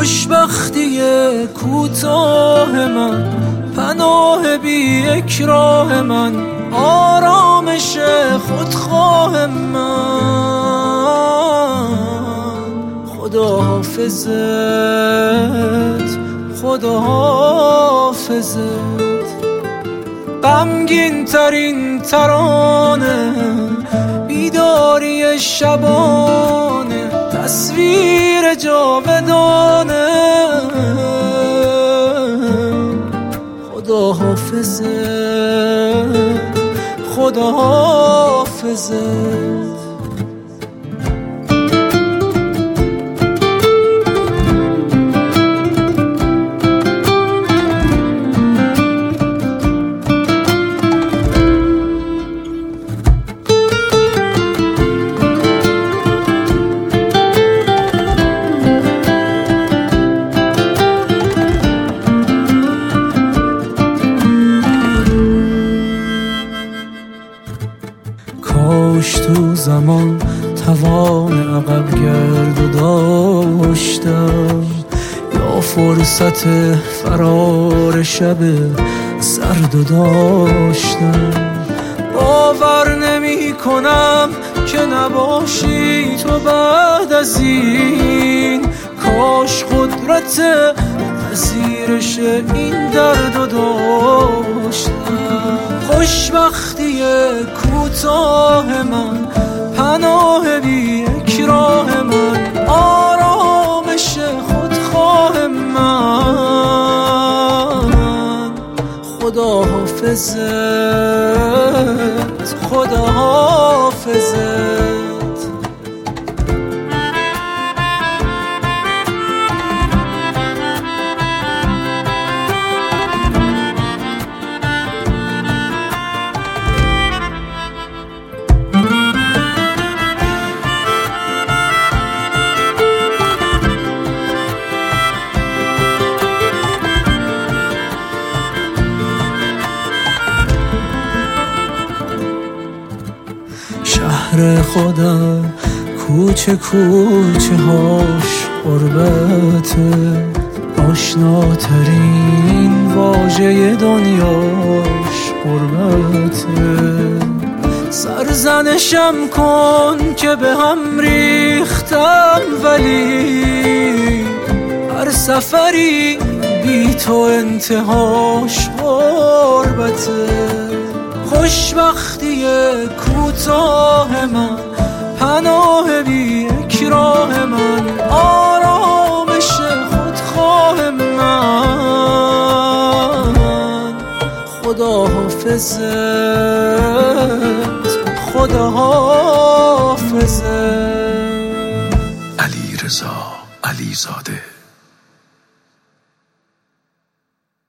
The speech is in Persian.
خوشبختی کوتاه من، پناه بی یک راه من، آرامش خودخواه من. خداحافظت، خداحافظت. غمگین ترین ترانه، بیداری شبانه، تصویر جاودانه. خداحافظت، خداحافظت. کاش تو زمان توان عقب گرد داشتم، یا فرصت فرار شب سرد داشتم. باور نمی کنم که نباشی تو بعد از این، کاش قدرت پذیرش این درد داشتم. خوشبختی کوتاه من، پناه بی یک راه من، آرامش خودخواه من. خداحافظت، خداحافظت. شهر خودم کوچه کوچه هاش غربته، آشناترین واژه دنیاش غربته. سرزنشم کن که به هم ریختم، ولی هر سفری بی تو انتهاش غربته. خوشبختی کوتاه من، پناه بی یک راه من، آرامش خودخواه من. خداحافظت، خداحافظت. علیرضا علیزاده.